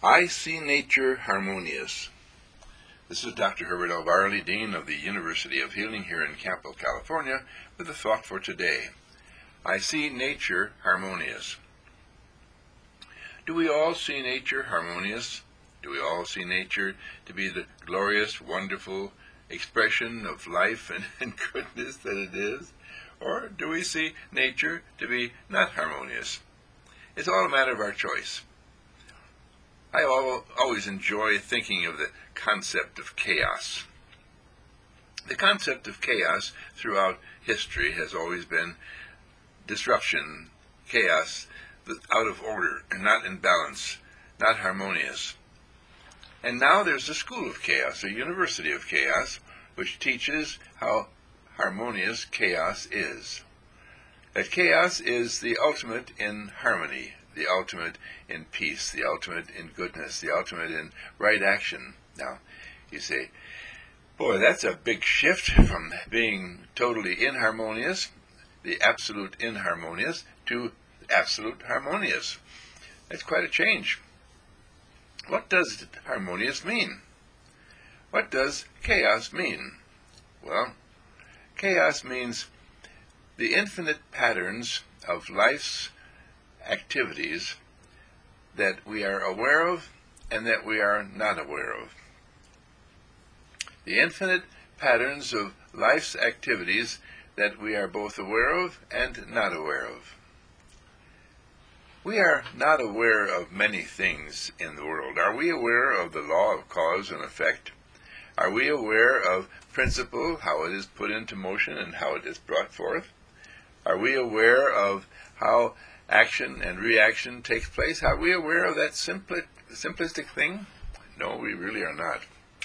I see nature harmonious. This is Dr. Herbert L. Varley, Dean of the University of Healing here in Campbell, California, with a thought for today. I see nature harmonious. Do we all see nature harmonious? Do we all see nature to be the glorious, wonderful expression of life and goodness that it is? Or do we see nature to be not harmonious? It's all a matter of our choice. I always enjoy thinking of the concept of chaos. The concept of chaos throughout history has always been disruption, chaos, out of order, not in balance, not harmonious. And now there's a school of chaos, a university of chaos, which teaches how harmonious chaos is. That chaos is the ultimate in harmony, the ultimate in peace, the ultimate in goodness, the ultimate in right action. Now, you say, boy, that's a big shift from being totally inharmonious, the absolute inharmonious, to absolute harmonious. That's quite a change. What does harmonious mean? What does chaos mean? Well, chaos means the infinite patterns of life's activities that we are aware of and that we are not aware of. The infinite patterns of life's activities that we are both aware of and not aware of. We are not aware of many things in the world. Are we aware of the law of cause and effect? Are we aware of principle, how it is put into motion and how it is brought forth? Are we aware of how action and reaction takes place? Are we aware of that simplistic thing? No, we really are not.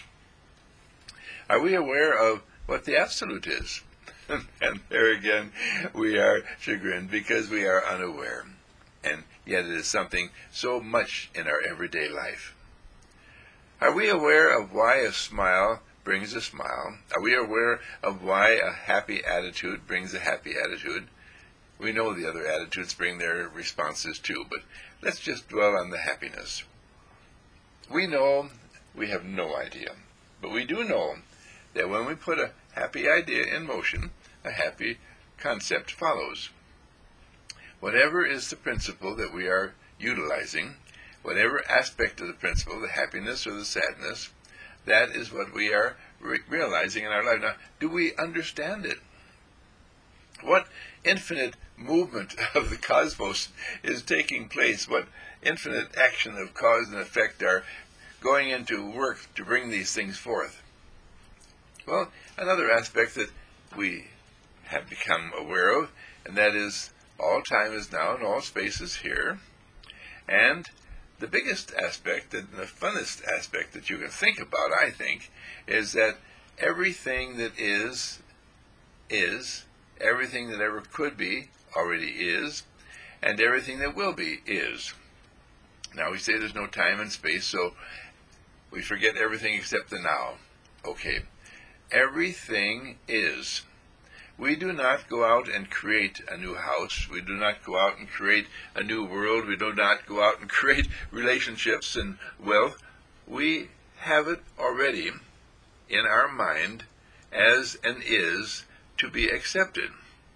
Are we aware of what the absolute is? And there again, we are chagrined because we are unaware. And yet it is something so much in our everyday life. Are we aware of why a smile brings a smile? Are we aware of why a happy attitude brings a happy attitude? We know the other attitudes bring their responses too, but let's just dwell on the happiness. We know we have no idea, but we do know that when we put a happy idea in motion, a happy concept follows. Whatever is the principle that we are utilizing, whatever aspect of the principle, the happiness or the sadness, that is what we are realizing in our life. Now, do we understand it? What infinite movement of the cosmos is taking place? What infinite action of cause and effect are going into work to bring these things forth? Well, another aspect that we have become aware of, and that is all time is now and all space is here. And the biggest aspect and the funnest aspect that you can think about, I think, is that everything that is, everything that ever could be already is, and everything that will be is. Now we say there's no time and space, so we forget everything except the now. Okay, everything is. We do not go out and create a new house. We do not go out and create a new world. We do not go out and create relationships and wealth. We have it already in our mind as an is to be accepted.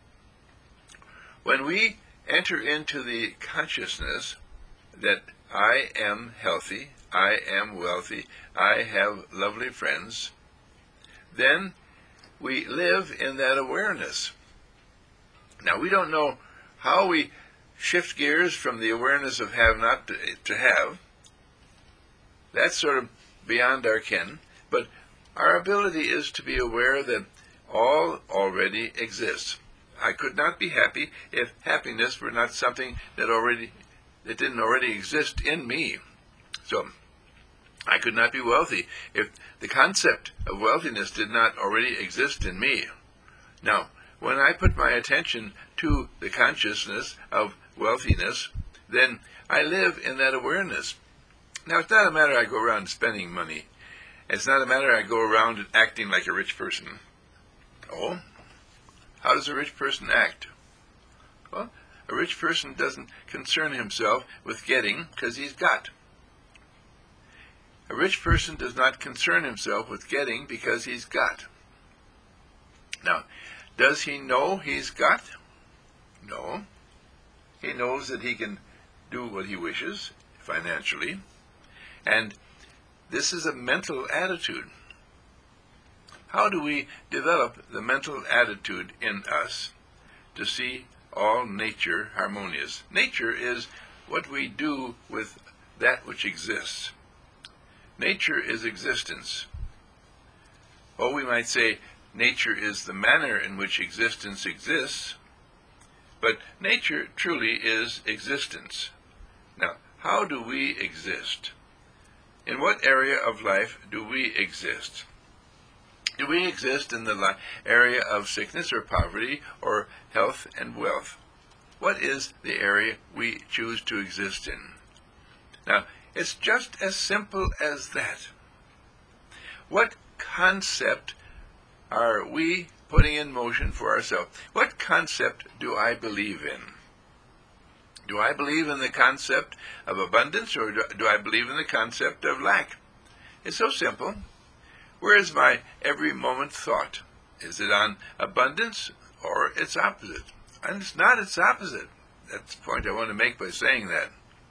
When we enter into the consciousness that I am healthy, I am wealthy, I have lovely friends, then we live in that awareness. Now, we don't know how we shift gears from the awareness of have not to have. That's sort of beyond our ken. But our ability is to be aware that all already exists. I could not be happy if happiness were not something that didn't already exist in me. So, I could not be wealthy if the concept of wealthiness did not already exist in me. Now, when I put my attention to the consciousness of wealthiness, then I live in that awareness. Now, it's not a matter I go around spending money. It's not a matter I go around acting like a rich person. Oh, how does a rich person act? Well, a rich person doesn't concern himself with getting because he's got. A rich person does not concern himself with getting because he's got. Now, does he know he's got? No. He knows that he can do what he wishes financially. And this is a mental attitude. How do we develop the mental attitude in us to see all nature harmonious? Nature is what we do with that which exists. Nature is existence. Or we might say nature is the manner in which existence exists, but nature truly is existence. Now, how do we exist? In what area of life do we exist? Do we exist in the area of sickness or poverty or health and wealth? What is the area we choose to exist in? Now, it's just as simple as that. What concept are we putting in motion for ourselves? What concept do I believe in? Do I believe in the concept of abundance, or do I believe in the concept of lack? It's so simple. Where is my every moment thought? Is it on abundance or its opposite? And it's not its opposite. That's the point I want to make by saying that.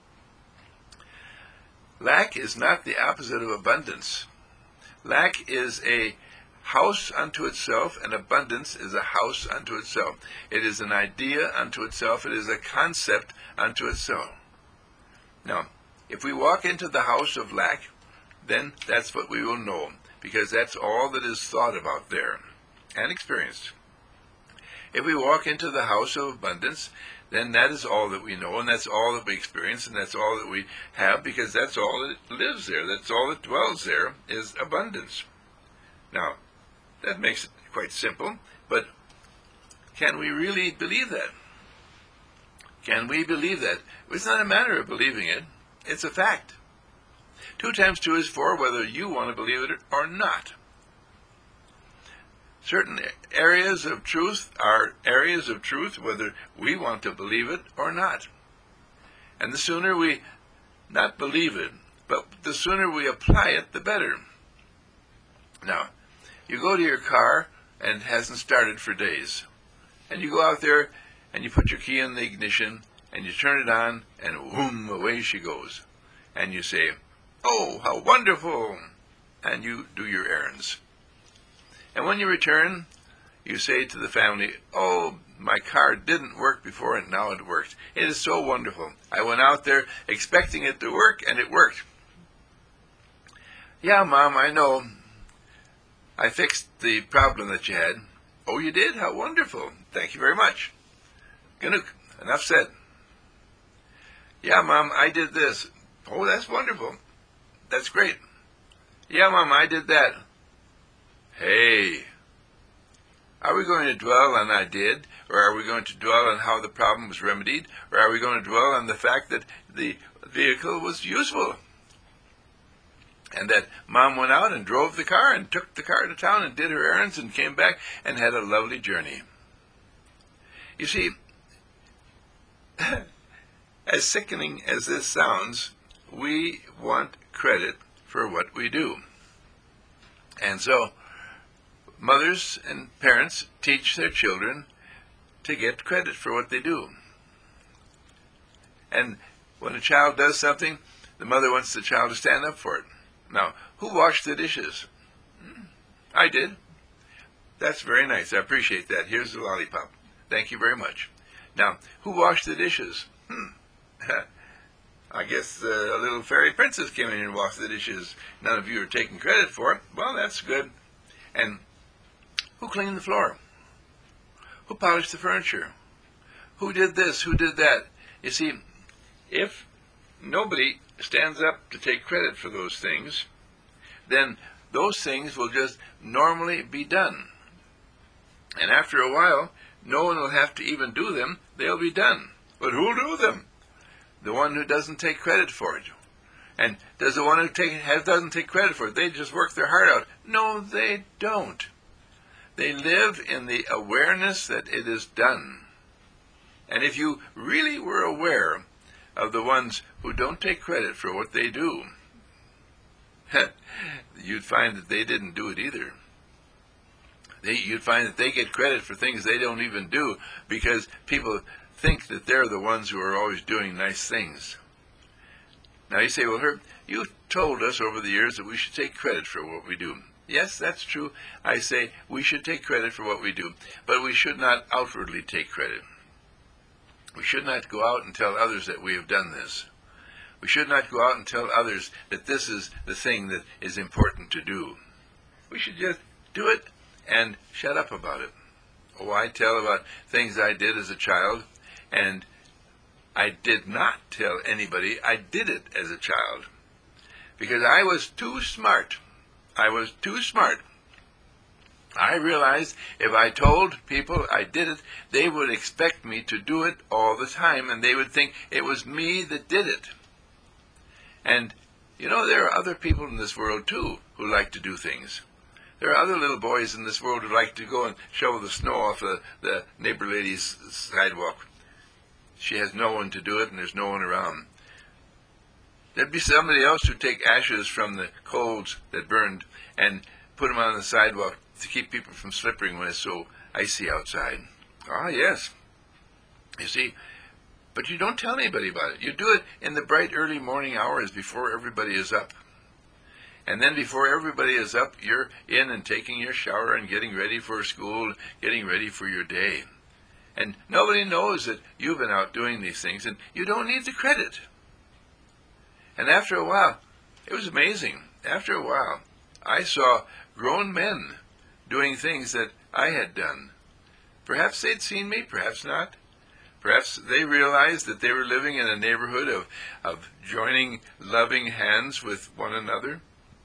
Lack is not the opposite of abundance. Lack is a house unto itself, and abundance is a house unto itself. It is an idea unto itself. It is a concept unto itself. Now, if we walk into the house of lack, then that's what we will know, because that's all that is thought about there and experienced. If we walk into the house of abundance, then that is all that we know, and that's all that we experience, and that's all that we have, because that's all that lives there. That's all that dwells there is abundance. Now, that makes it quite simple, but can we really believe that? Can we believe that? It's not a matter of believing it. It's a fact. 2 times 2 is 4, whether you want to believe it or not. Certain areas of truth are areas of truth whether we want to believe it or not. And the sooner we not believe it, but the sooner we apply it, the better. Now, you go to your car and it hasn't started for days. And you go out there and you put your key in the ignition and you turn it on and whoom, away she goes. And you say, "Oh, how wonderful!" And you do your errands. And when you return, you say to the family, "Oh, my car didn't work before and now it worked. It is so wonderful. I went out there expecting it to work and it worked." "Yeah, Mom, I know. I fixed the problem that you had." "Oh, you did? How wonderful. Thank you very much." Ganuk, enough said. "Yeah, Mom, I did this." "Oh, that's wonderful. That's great." "Yeah, Mom, I did that." Hey, are we going to dwell on "I did," or are we going to dwell on how the problem was remedied, or are we going to dwell on the fact that the vehicle was useful, and that Mom went out and drove the car and took the car to town and did her errands and came back and had a lovely journey? You see, as sickening as this sounds, we want credit for what we do. And so, mothers and parents teach their children to get credit for what they do. And when a child does something, the mother wants the child to stand up for it. Now, who washed the dishes? "I did." "That's very nice. I appreciate that. Here's the lollipop. Thank you very much." Now, who washed the dishes? I guess a little fairy princess came in and washed the dishes. None of you are taking credit for it. Well, that's good. And who cleaned the floor? Who polished the furniture? Who did this? Who did that? You see, if nobody stands up to take credit for those things, then those things will just normally be done. And after a while, no one will have to even do them. They'll be done. But who'll do them? The one who doesn't take credit for it. And does the one who doesn't take credit for it, they just work their heart out? No, they don't. They live in the awareness that it is done. And if you really were aware of the ones who don't take credit for what they do, you'd find that they didn't do it either. You'd find that they get credit for things they don't even do because people think that they're the ones who are always doing nice things. Now you say, well, Herb, you told us over the years that we should take credit for what we do. Yes, that's true. I say we should take credit for what we do, but we should not outwardly take credit. We should not go out and tell others that we have done this. We should not go out and tell others that this is the thing that is important to do. We should just do it and shut up about it. Oh, I tell about things I did as a child, and I did not tell anybody I did it as a child, because I was too smart. I was too smart. I realized if I told people I did it, they would expect me to do it all the time, and they would think it was me that did it. And, you know, there are other people in this world, too, who like to do things. There are other little boys in this world who like to go and shovel the snow off the neighbor lady's sidewalk. She has no one to do it, and there's no one around. There'd be somebody else who'd take ashes from the coals that burned and put them on the sidewalk to keep people from slipping when it's so icy outside. Ah, yes. You see, but you don't tell anybody about it. You do it in the bright early morning hours before everybody is up. And then before everybody is up, you're in and taking your shower and getting ready for school, getting ready for your day. And nobody knows that you've been out doing these things, and you don't need the credit. And after a while, it was amazing. After a while, I saw grown men doing things that I had done. Perhaps they'd seen me, perhaps not. Perhaps they realized that they were living in a neighborhood of joining loving hands with one another,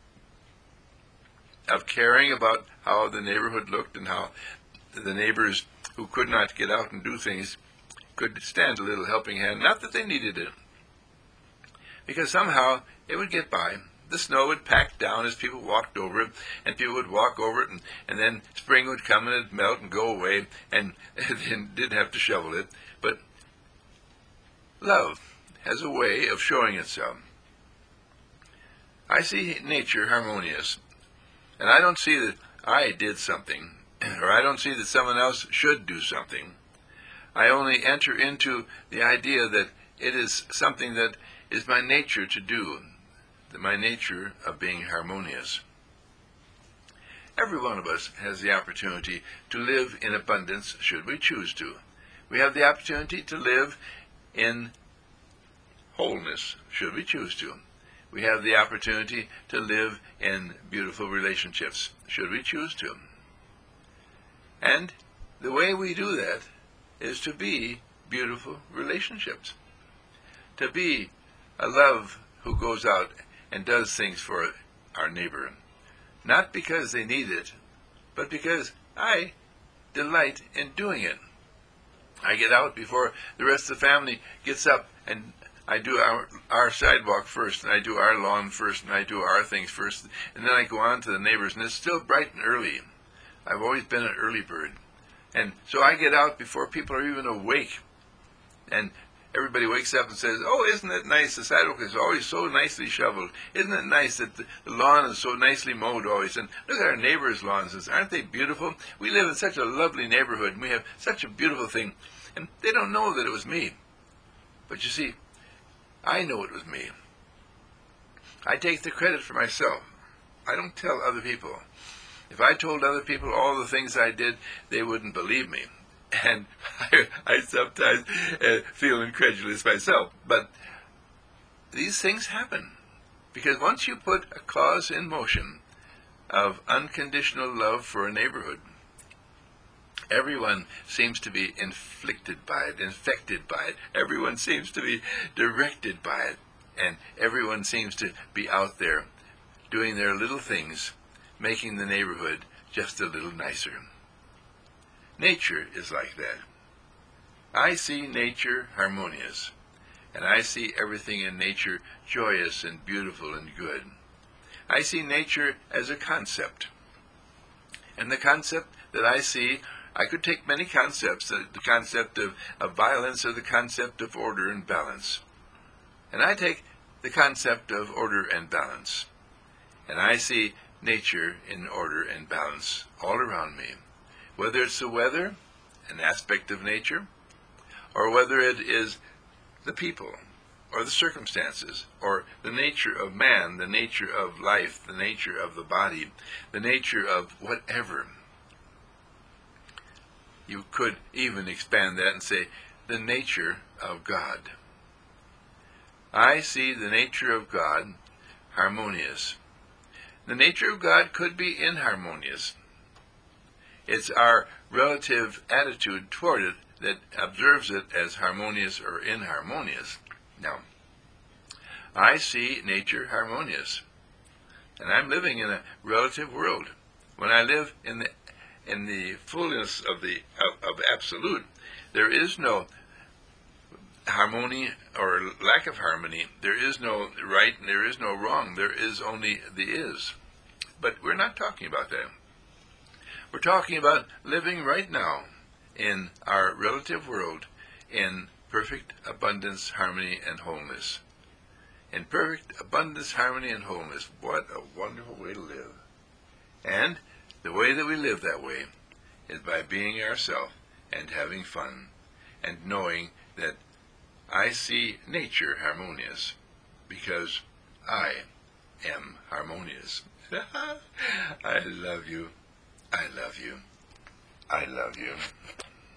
of caring about how the neighborhood looked and how the neighbors who could not get out and do things could stand a little helping hand. Not that they needed it, because somehow it would get by. The snow would pack down as people walked over it, and people would walk over it, and then spring would come and it'd melt and go away, and then didn't have to shovel it. But love has a way of showing itself. I see nature harmonious, and I don't see that I did something, or I don't see that someone else should do something. I only enter into the idea that it is something that is my nature to do, my nature of being harmonious. Every one of us has the opportunity to live in abundance should we choose to. We have the opportunity to live in wholeness should we choose to. We have the opportunity to live in beautiful relationships should we choose to. And the way we do that is to be beautiful relationships, to be a love who goes out and does things for our neighbor, not because they need it, but because I delight in doing it. I get out before the rest of the family gets up, and I do our sidewalk first, and I do our lawn first, and I do our things first, and then I go on to the neighbors, and it's still bright and early. I've always been an early bird. And so I get out before people are even awake, and everybody wakes up and says, "Oh, isn't it nice? The sidewalk is always so nicely shoveled. Isn't it nice that the lawn is so nicely mowed always? And look at our neighbors' lawns. Aren't they beautiful? We live in such a lovely neighborhood, and we have such a beautiful thing." And they don't know that it was me. But you see, I know it was me. I take the credit for myself. I don't tell other people. If I told other people all the things I did, they wouldn't believe me. And I sometimes feel incredulous myself. But these things happen. Because once you put a cause in motion of unconditional love for a neighborhood, everyone seems to be inflicted by it, infected by it. Everyone seems to be directed by it. And everyone seems to be out there doing their little things, making the neighborhood just a little nicer. Nature is like that. I see nature harmonious, and I see everything in nature joyous and beautiful and good. I see nature as a concept. And the concept that I see, I could take many concepts, the concept of violence or the concept of order and balance. And I take the concept of order and balance. And I see nature in order and balance all around me. Whether it's the weather, an aspect of nature, or whether it is the people, or the circumstances, or the nature of man, the nature of life, the nature of the body, the nature of whatever. You could even expand that and say, the nature of God. I see the nature of God harmonious. The nature of God could be inharmonious. It's our relative attitude toward it that observes it as harmonious or inharmonious. Now, I see nature harmonious, and I'm living in a relative world. When I live in the fullness of absolute, there is no harmony or lack of harmony. There is no right and there is no wrong. There is only the is. But we're not talking about that. We're talking about living right now in our relative world in perfect abundance, harmony, and wholeness. In perfect abundance, harmony, and wholeness. What a wonderful way to live. And the way that we live that way is by being ourselves and having fun and knowing that I see nature harmonious because I am harmonious. I love you. I love you. I love you.